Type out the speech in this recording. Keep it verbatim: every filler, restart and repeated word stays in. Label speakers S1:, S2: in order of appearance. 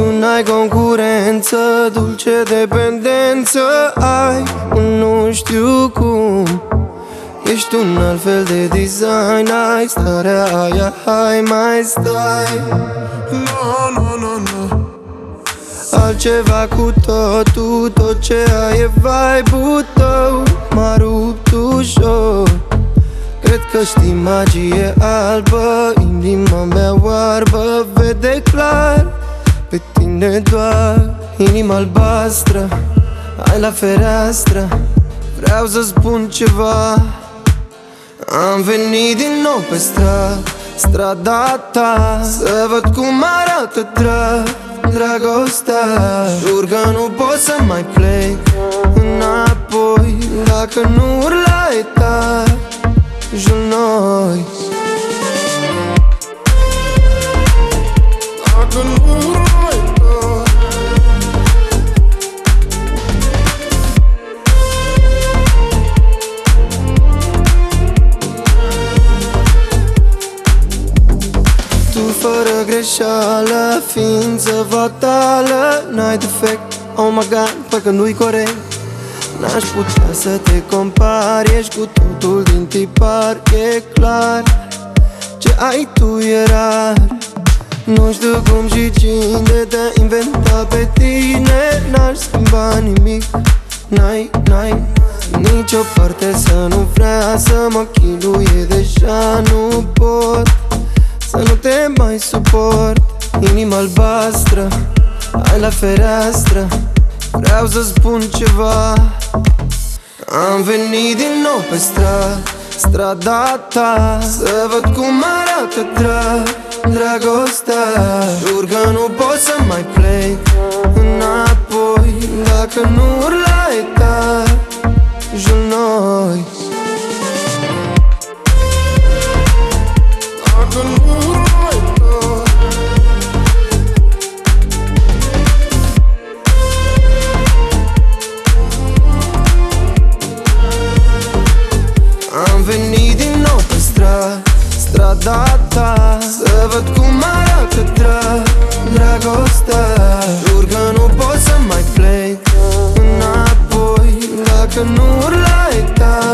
S1: n-ai concurență, dulce dependență ai, nu știu cum. Ești un alt fel de design, ai starea aia, hai mai stai.
S2: No, no, no, no.
S1: Altceva cu totul, tot ce ai e vibe-ul tău. M-a rupt ușor. Cred că știi magie albă, inima mea oarbă vede clar pe tine doar. Inima albastră, ai la fereastră, vreau să spun ceva. Am venit din nou pe stradă, strada ta, să văd cum arată drag, dragostea. Jur că nu pot să mai plec înapoi, dacă nu urlai tare jur noi.
S2: Dacă nu urlai tare.
S1: Tu fără greșeală, ființă fatală, n-ai defect, oh my god, parcă nu-i corect. N-aș putea să te compar, ești cu totul din tipar, e clar. Ce ai tu e rar, nu știu cum și cine te-a inventat pe tine. N-aș schimba nimic, n-ai, n-ai nicio parte să nu vrea să mă chinuie. Deja nu pot să nu te mai suport. Inima albastră, ai la fereastră, vreau să spun ceva. Am venit din nou pe stradă, strada ta, să văd cum arată drag, dragostea. Jur că nu pot să mai plec înapoi, dacă nu urlai tare jur noi.
S2: Dacă nu urlai tare.
S1: Am venit din nou pe stradă, strada ta, să văd cum arată drag, dragostea. Jur că nu pot să mai plec înapoi, dacă nu urlai tare.